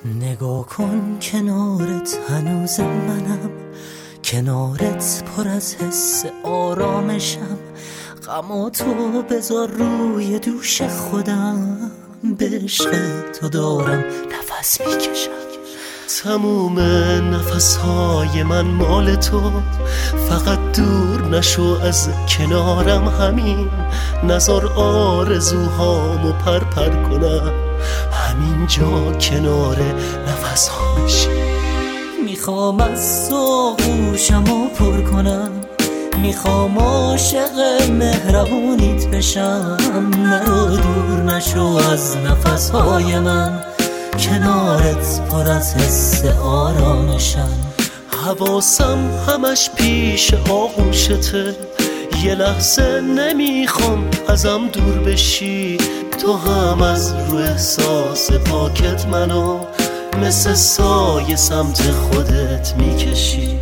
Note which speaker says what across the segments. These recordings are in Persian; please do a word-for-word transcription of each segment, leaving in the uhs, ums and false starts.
Speaker 1: نگاه کن کنارت هنوز منم، کنارت پر از حس آرامشم. غم و تو بذار روی دوش خودم، به عشق تو دارم نفس میکشم.
Speaker 2: تموم نفسهای من مال تو، فقط دور نشو از کنارم. همین نزار آرزوهامو پر پر کنم، همین جا کنار نفس ها بشی.
Speaker 1: میخوام از تو گوشمو پر کنم، میخوام عاشق مهربونیت بشم. نرو دور نشو از نفسهای من، کنارت پر از حس آرامشم.
Speaker 2: حواسم همش پیش آغوشته، یه لحظه نمیخوام ازم دور بشی. تو هم از رو احساس پاکت منو مثل سایه سمت خودت میکشی.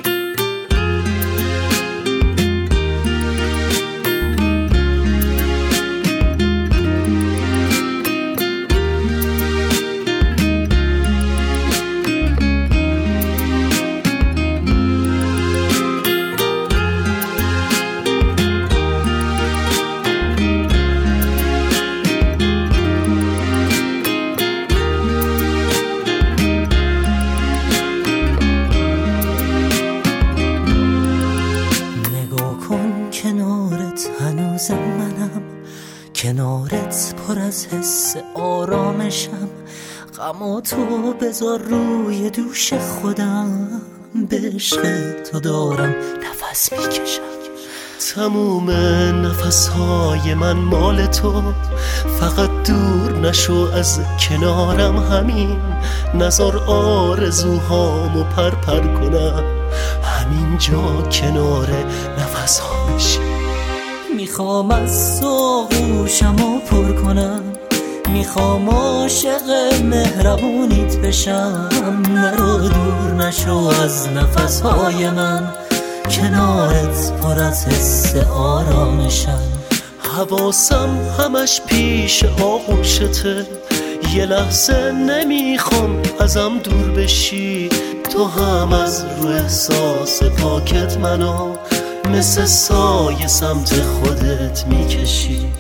Speaker 1: کنارت هنوز منم، کنارت پر از حس آرامشم. غم و تو بذار روی دوش خودم، به عشق تو دارم نفس میکشم.
Speaker 2: تموم نفسهای من مال تو، فقط دور نشو از کنارم. همین نزار آرزوهامو پر پر کنم، همین جا کنار نفس ها بشی.
Speaker 1: میخوام از تو گوشمو پر کنم، میخوام عاشق مهربونیت بشم. نرو دور نشو از نفسهای من، کنارت پر از حس آرامشم.
Speaker 2: حواسم همش پیش آغوشته، یه لحظه نمیخوام ازم دور بشی. تو هم از رو احساس پاکت منو مثل سایه سمت خودت میکشی.